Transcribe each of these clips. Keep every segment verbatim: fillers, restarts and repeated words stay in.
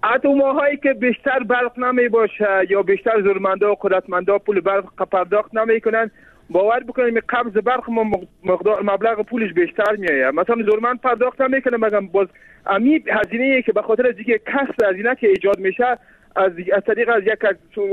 اتم‌هایی که بیشتر برق نمی باشه یا بیشتر زورمندا و قدرتمندا پول برق پرداخت نمی کنن، باور بکنید قبض برق مقدار مبلغ پولش بیشتر میایه. مثلا زورمند پرداخت نمیکنه، مگر باز امی هزینه‌ای که به خاطر از اینکه کسر هزینه که ایجاد میشه از از طریق از یک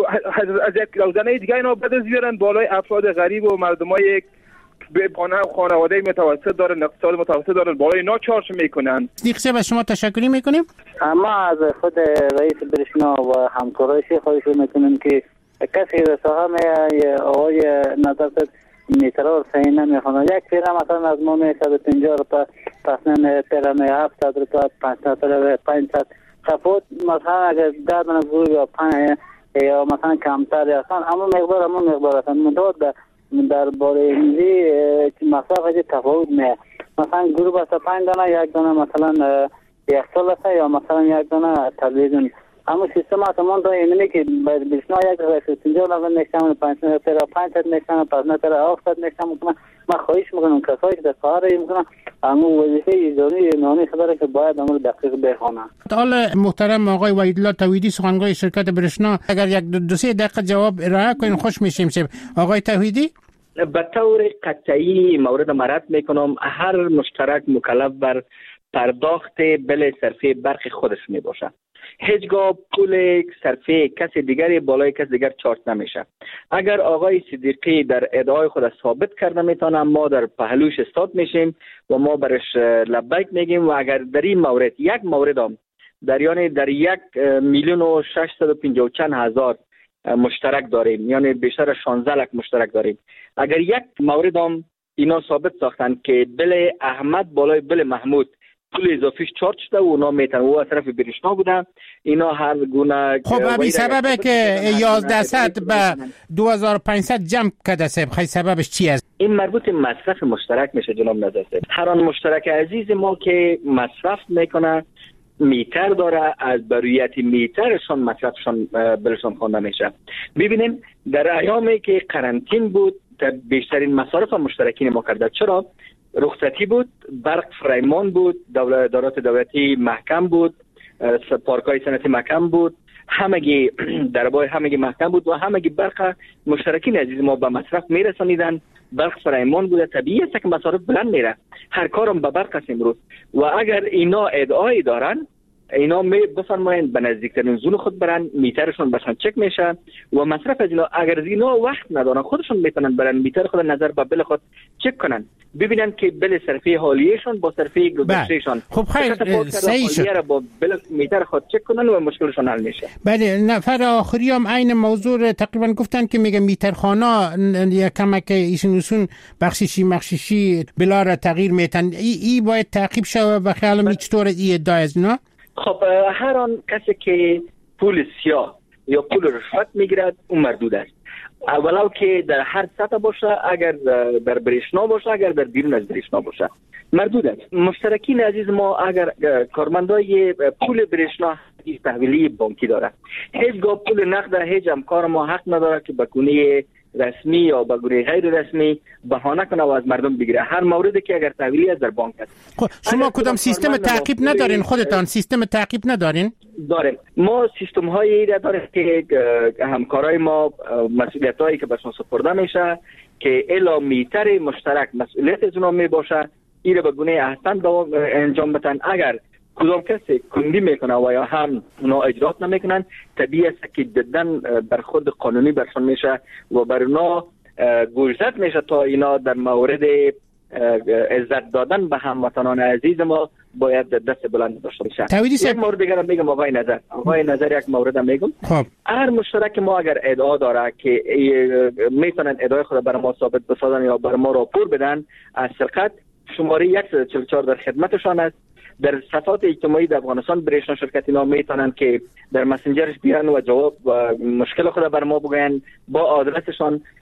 از یک روزنه دیگه اینا بده زیرن بالای افراد غریب و مردمای به خانه و خانواده متوسط دارن، اقتصاد متوسط دارن، بالای اینا چارج میکنن. دیگه به شما تشکر میکنیم. اما از خود رئیس برشنا و همکارایش خواهش میکنیم که کسی رساها می آقای نظر میترا صحیح نمیخونه. یک پیرم مثلا از ما میشه پنجاه روپا، پس نه پیرم هفتصد روپا، پانصد روپا، پانصد تفاوت مثلا اگر ده دانه گروه یا پنج یا مثلا کمتر اصلا اما مقدار اما مقدار اصلا مداد در باره میزی مصرف که تفاوت میه. مثلا گروه بسته پنج دانه یک دانه مثلا یک سال است یا مثلا یک دانه تلویزیون. اما سیستم اتمان تا اینه که باید بیشنا یک رئیس پنجاه نفر نشتم پنجاه نفر پانصد نشتم پس نفر هفتاد نشتم میکنم. من خواهش میکنم کسایی که در کار میکنن اما وظیفه ایزانی نانی خبره که باید امر دقیق بخونه. حالا محترم آقای وحیدالله توحیدی سخنگوی شرکت برشنا اگر یک دو سه دقیقه جواب ارائه کنین خوش میشیم. شب آقای توحیدی. به طور قطعی مورد مرد میکنم هر مشترک مکلف بر پرداخت بل صرفه برق خودش می باشه. هیچگاه پول صرفه کسی دیگری بالای کسی دیگر چارج نمیشه. اگر آقای صدیقی در ادعای خود ثابت کرده میتونه ما در پهلوش استاد میشیم و ما برش لبیک میگیم و اگر در این مورد یک مورد هم در یعنی در یک میلیون و ششصد و پنجاه و چند هزار مشترک داریم، یعنی بیشتر شانزده لک مشترک داریم، اگر یک مورد هم اینا ثابت ساختن که بل احمد بالای بل محمود پول اضافیش چارج شده و اونا میتونن و از طرف برشنا بودن اینا هر گونه خب همین سببه که یازده صد به دو هزار و پانصد جمع کرده سب خیلی سببش چی است؟ این مربوط مصرف مشترک میشه جناب نظر سب. هر آن مشترک عزیز ما که مصرف میکنه میتر داره، از برویت میترشان مصرفشان بلشان خوانده میشه. ببینیم در ایامی که قرنطین بود بیشترین مصارف مشترکین ما کرده. چرا؟ رخصتی بود، برق فریمان بود، دولت دارات دولتی محکم بود، پارکای صنعتی محکم بود، همگی دربای همگی محکم بود و همگی برق مشترکین عزیز ما به مصرف میرسانیدن. برق فریمان بوده، طبیعی است که مصارف بلند میره، هر کارم به برق است امروز. و اگر اینا ادعای دارن اینا می بفرمایند به نزدیکترین زون خود برن، میترشون باشن چک میشه و مصرف از اینا اگر اینا وقت ندارن خودشون میتونن برن میتر خود نظر به بل خود چک کنن، ببینن که بل صرفه حالیهشون با صرفه گذشتهشون خب خیلی صحیح شد با بل میتر خود چک کنن و مشکلشون حل میشه. بله نفر آخری هم عین موضوع تقریبا گفتن که میگه میترخانا یکم که ایشون بخششی مخششی بلا را تغییر میتن ای, ای باید تعقیب شود و خیالم چطور ای ادعا از اینا؟ خب هر آن کسی که پول سیاه یا پول رشوت میگیرد اون مردود است، ولو که در هر سطح باشه، اگر در برشنا باشه اگر در بیرون از برشنا باشه مردود است. مشترکین عزیز ما اگر کارمندای پول برشنا تحویلی بانکی داره، هیچگاه پول نقد هیچ همکار ما حق نداره که به گونه رسمی یا به گونه غیر رسمی بهانه کنه و از مردم بگیره. هر موردی که اگر تحویلی از در بانک است. خب شما کدام سیستم تعقیب ندارین خودتان؟ سیستم تعقیب ندارین؟ داریم. ما سیستم هایی داریم که همکارای ما مسئولیت هایی که برشان سپرده میشه که الا میتر مشترک مسئولیت از اونا می باشه، این به گونه احسن انجام بدن. اگر کدام کسی کندی میکنه و یا هم اونا اجرات نمیکنن، طبیعی است که جدن بر خود قانونی برشان میشه و بر اونا گوشزد میشه تا اینا در مورد عزت دادن به هموطنان عزیز ما باید دست بلند داشته باشه. یک مورد دیگر میگم آقای نظر آقای نظر یک مورد میگم. خب هر مشترک ما اگر ادعا داره که میتونن ادعای خود بر ما ثابت بسازن یا بر ما راپور بدن از سرقت، شماره صد و چهل و چهار در خدمتشان است. در صفحات اجتماعی در افغانستان برشنا شرکت اینا میتونن که در مسنجرش بیان و جواب و مشکل خود بر ما بگن با آدرسشان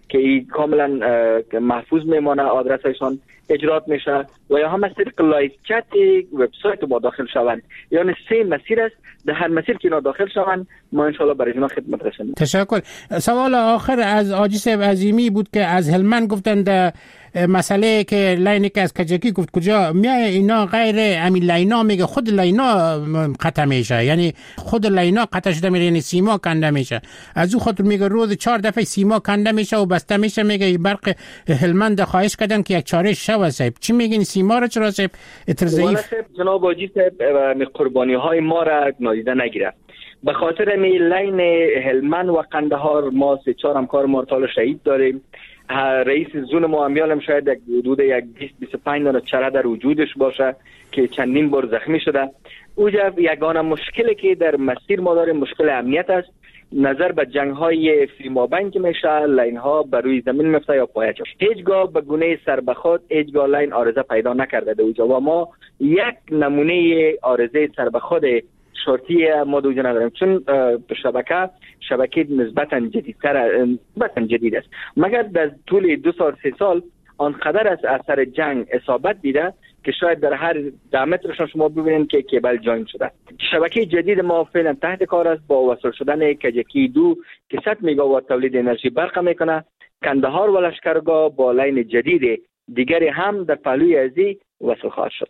که این کاملا محفوظ میمانه، آدرسشان اجرات میشه و یا هم از طریق لایو چت وبسایت ما داخل شوند. یعنی سه مسیر است، در هر مسیر که اینا داخل شوند ما ان شاء الله برای اینا خدمت رسانیم. تشکر. سوال آخر از حاجی صاحب عظیمی بود که از هلمند گفتند مسئله که لاینی که از کجکی گفت کجا میای، اینا غیر امی لاینا میگه، خود لاینا قطع میشه، یعنی خود لاینا قطع شده میره، یعنی سیما کنده میشه. از او خاطر میگه روز چهار دفعه سیما کنده میشه و بسته میشه. میگه برق هلمند خواهش کردن که یک چاره شو صاحب. چی میگین سیما را چرا صاحب اتر ضعیف؟ جناب حاجی صاحب قربانی های ما را نادیده نگیره. به خاطر می لاین هلمند و قندهار ما سه چهار همکار مرتال شهید داریم. رئیس زون ما امیالم شاید یک حدود یک بیست بیست و پنج دانه چره در وجودش باشه که چندین بار زخمی شده. اوجا یگانه مشکلی که در مسیر ما داریم مشکل امنیت است. نظر به جنگ های فیلمابین که میشه، لاین ها بر روی زمین میفته یا پایه چه، هیچگاه به گونه سر به خود هیچگاه لاین آرزه پیدا نکرده. اوجا و ما یک نمونه آرزه سر به خود شرطی ما دوجه نداریم، چون شبکه شبکه نسبتا جدیدتر نسبتا جدید است، مگر در طول دو سال سه سال آنقدر از اثر جنگ اصابت دیده که شاید در هر ده مترشان شما ببینید که کیبل جاین شده. شبکه جدید ما فعلا تحت کار است با وصل شدن کجکی دو که صد مگاوات تولید انرژی برق میکنه. کندهار و لشکرگاه با لاین جدید دیگری هم در پهلوی ازی وصل خواهد شد.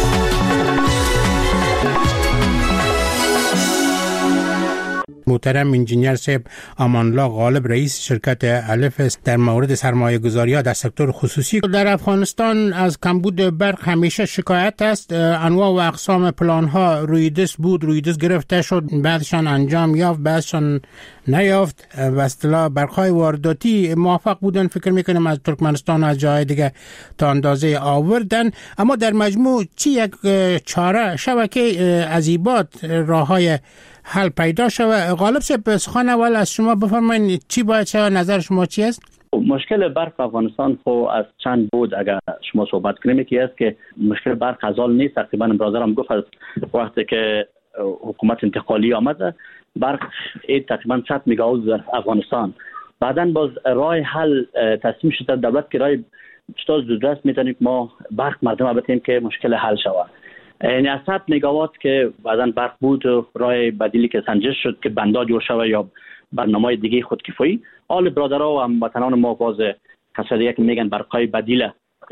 محترم انجینیر صاحب امانالله غالب رئیس شرکت الف است در مورد سرمایه گذاری ها در سکتور خصوصی در افغانستان از کمبود برق همیشه شکایت است. انواع و اقسام پلان ها روی دست بود، روی دست گرفته شد، بعضشان انجام یافت، بعضشان نیافت. به اصطلاح برق های وارداتی موفق بودن، فکر میکنم از ترکمنستان و از جای دیگه تا اندازه آوردن. اما در مجموع چی یک چاره شبکه عزیبات راه های حل پیدا شود؟ غالب صاحب سخن اول از شما بفرمایید، چی باید شود؟ نظر شما چی است؟ مشکل برق افغانستان خو از چند بود اگر شما صحبت کنیم، یکی است که مشکل برق از حال نیست. تقریبا برادرم گفت از وقتی که حکومت انتقالی آمده برق اید تقریبا صد مگاوات در افغانستان. بعداً باز راه حل تصمیم شده دولت که راه چطور زودرس میتونیم ما برق مردم بدیم که مشکل حل شود. یعنی از صد مگاوات که بعداً برق بود، راه بدیلی که سنجش شد که بندا جور شود یا برنامه دیگه خودکفایی. حال برادرها و هموطنان ما باز کسایی که میگن برقای بدیل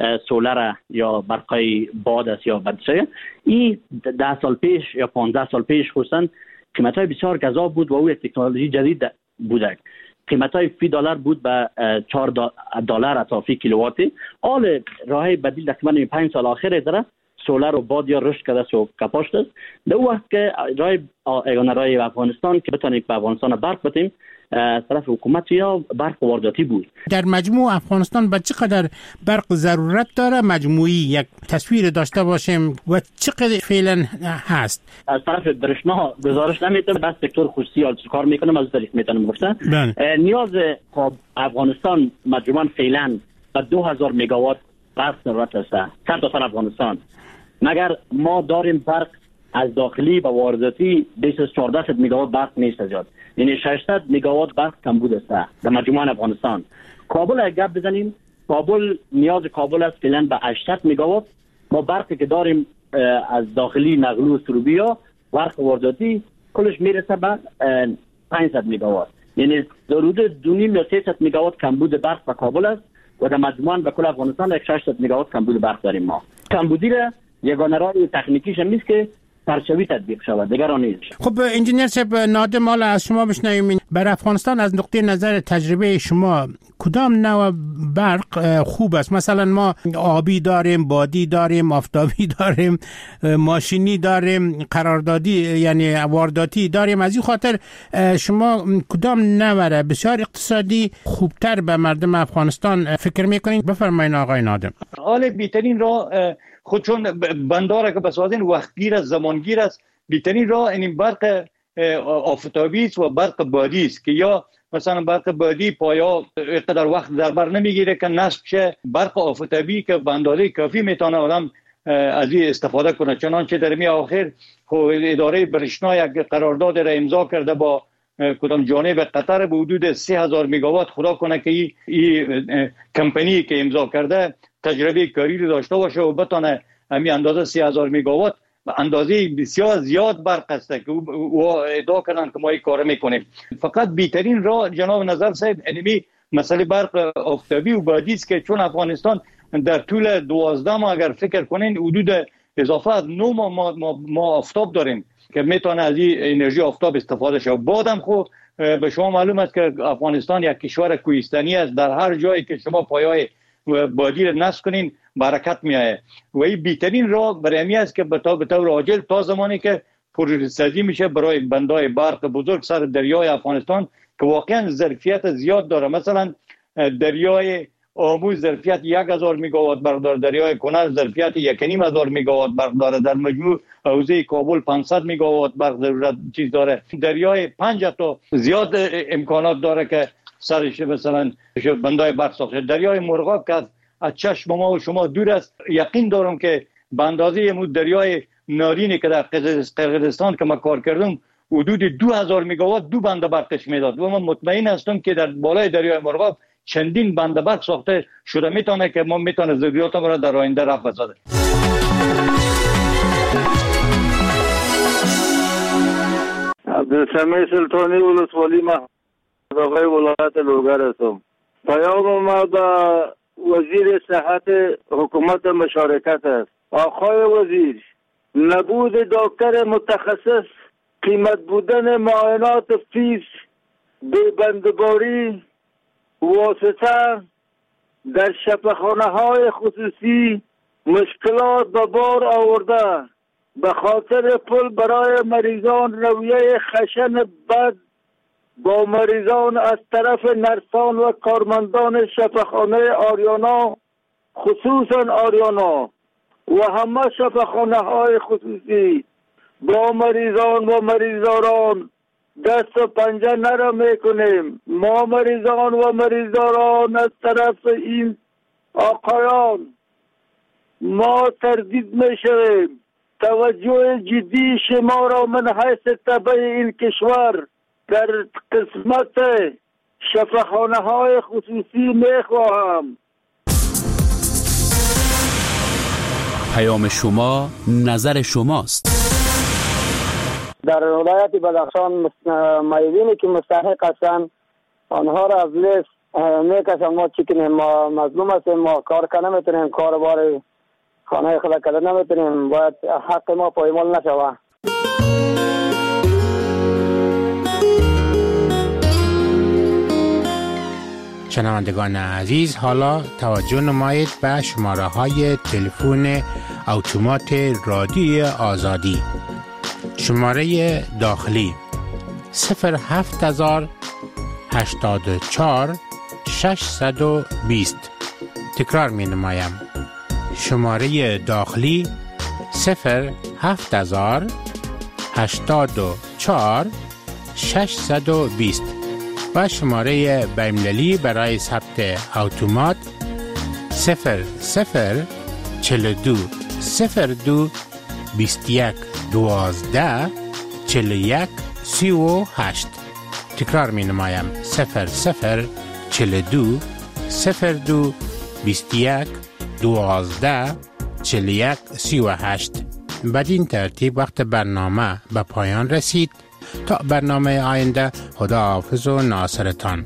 سولر یا برقای باد است یا بدسه، این ده سال پیش یا پانزده سال پیش خصوصا قیمت‌های بسیار گزاف بود و او تکنولوژی جدید بوده. قیمت‌های فی دلار بود به چهار دلار تا فی کیلوواتی. حال راه بدیل تقریبا پنج سال آخر داره سولر و باد یا رشد کرده و کپاشت است. در وقت که راه ایگان راه افغانستان که بتونیم به افغانستان برق بدیم طرف حکومت یا برق وارداتی بود. در مجموع افغانستان به چقدر برق ضرورت داره مجموعی یک تصویر داشته باشیم و چقدر فعلا هست؟ از طرف برشنا گزارش نمیتونم، بس سکتور خصوصی حال کار میکنم از طریق میتونم گفتن. نیاز افغانستان مجموعاً فعلا به دو هزار مگاوات برق ضرورت است. صد تا افغانستان مگر ما داریم برق از داخلی و وارداتی بیش از چهارده مگاوات برق نیست زیاد، یعنی ششصد مگاوات برق کمبود است در مجموع افغانستان. کابل اگه گپ بزنیم، کابل نیاز کابل است فعلا به هشتصد مگاوات. ما برقی که داریم از داخلی نقل و سروبیا برق وارداتی کلش میرسه به پانصد مگاوات، یعنی حدود دو نیم یا سیصد مگاوات کمبود برق به کابل است و در مجموع به کل افغانستان ششصد مگاوات کمبود برق داریم. ما کمبودی را یگانه راه تکنیکیش هم نیست که پرچوی تطبیق شود، دیگر آن نیست. خب انجینیر صاحب نادم مال از شما بشنویم، بر افغانستان از نقطه نظر تجربه شما کدام نوع برق خوب است؟ مثلا ما آبی داریم، بادی داریم، آفتابی داریم، ماشینی داریم، قراردادی یعنی وارداتی داریم. از این خاطر شما کدام نوع بسیار اقتصادی خوبتر به مردم افغانستان فکر میکنید؟ بفرمایید آقای نادم. حال بهترین راه خود چون بنداره که بسازین وقتگیر است، زمانگیر است، بهترین راه این برق آفتابی است و برق بادی است که یا مثلا برق بادی پایا اقدر وقت در بر نمیگیره که نصب شه. برق آفتابی که به اندازه کافی میتونه آدم از این استفاده کنه. چنانچه در می آخر اداره برشنا یک قرارداد را امضا کرده با کدام جانب قطر به حدود سه هزار مگاوات خدا کنه که این ای کمپانی که امضا کرده تجربه کاری داشته باشه و بتونه همین اندازه سه هزار مگاوات اندازه بسیار زیاد برق است که او ادعا کردن که ما این کار میکنیم. فقط بهترین راه جناب نظر صاحب انمی مسئله برق آفتابی و بادی است که چون افغانستان در طول دوازده ماه اگر فکر کنین حدود اضافه از نه ماه ما, ما, ما آفتاب داریم که میتونه از این انرژی آفتاب استفاده شه. بعدم خب به شما معلوم است که افغانستان یک کشور کوهستانی است، در هر جایی که شما پایه‌های بادی را نصب کنین برکت میایه و این بهترین راه برای همین است که به طور عاجل تا زمانی که پروژه سازی میشه برای بندهای برق بزرگ سر دریای افغانستان که واقعا ظرفیت زیاد داره. مثلا دریای آمو ظرفیت یک هزار مگاوات برق داره، دریای کنر ظرفیت یک و نیم هزار مگاوات برق داره، در مجموع حوزه کابل پانصد مگاوات برق ضرورت چیز داره. دریای پنج تا زیاد امکانات داره که سرش مثلا بندهای برق ساخته. دریای مرغاب که از چشم ما و شما دور است، یقین دارم که به اندازه مو دریای نارینی که در قرقیزستان که ما کار کردم حدود دو هزار مگاوات دو بند برقش میداد و من مطمئن هستم که در بالای دریای مرغاب چندین بند برق ساخته شده میتونه که ما میتونه ضروریات ما را در آینده رفع بسازه. عبدالسمیع سلطانی ولسوالی محمد ولایت لوگر هستم. پیام ما به وزیر صحت حکومت مشارکت است. آقای وزیر، نبود دکتر متخصص، قیمت بودن معاینات فیس، بی‌بندباری واسطه در شفاخانه های خصوصی مشکلات به بار آورده. به خاطر پول برای مریضان رویه خشن بد با مریضان از طرف نرسان و کارمندان شفاخانه آریانا، خصوصا آریانا و همه شفاخانه های خصوصی با مریضان و مریضداران دست و پنجه نرم میکنیم. ما مریضان و مریضداران از طرف این آقایان ما تردید میشویم. توجه جدی شما را من حیث تبع این کشور در قسمت شفاخانه های خصوصی میخواهم. پیام شما نظر شماست. در ولایت بدخشان مایدینی که مستحق هستند آنها را از لیست میکشن. ما چی کنیم؟ ما مظلوم هستیم، ما کار کنه نمیتونیم، کار بار خانه خدا کده نمیتونیم، باید حق ما پایمال نشوه. شنوندگان عزیز، حالا توجه نمایید به شماره های تلفن اتومات رادیوی آزادی. شماره داخلی صفر هفت هزار هشتاد و چهار ششصد و بیست. تکرار می نمایم. شماره داخلی صفر هفت هزار هشتاد و چهار ششصد و بیست و شماره بین‌المللی برای ثبت اتومات صفر صفر چهل و دو صفر دو بیست و یک دوازده چهل و یک سی و هشت. تکرار می نمایم. صفر صفر چهل و دو صفر دو بیست و یک دوازده چهل و یک سی و هشت. بدین ترتیب وقت برنامه به پایان رسید. تا برنامه آینده، خدا حافظ و ناصرتان.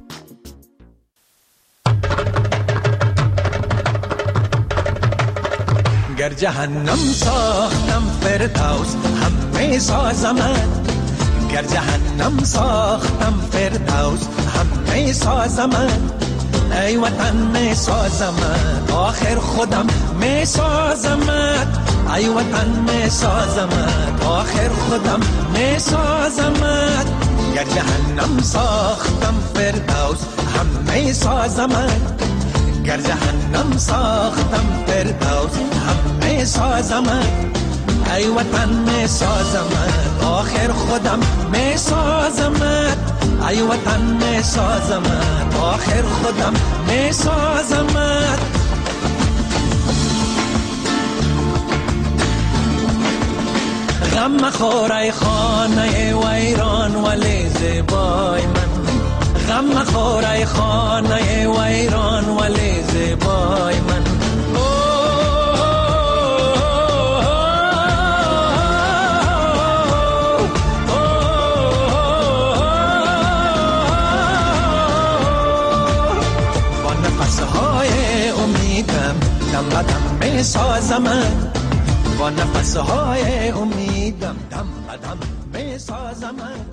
گر جهنم ساختم فردوس همه سازمت، گر جهنم ساختم فردوس همه سازمت، ای وطن می سازمت آخر خودم می سازمت، ای وطن می سازمت آخر خودم می سازمت. گر جهنم ساختم فردوس همه سازمت، گر جهنم ساختم فردوس همه سازمت، ای وطن می سازمت آخر خودم می سازمت، ای وطن می سازمت آخر خودم می سازمت. غم مخور ای خانه ویران ولی زیبای من، غم مخور ای خانه ویران ولی زیبای من. با نفسهای امیدم دم به دم می سازم، با نفسهای امیدم دم به دم می سازم.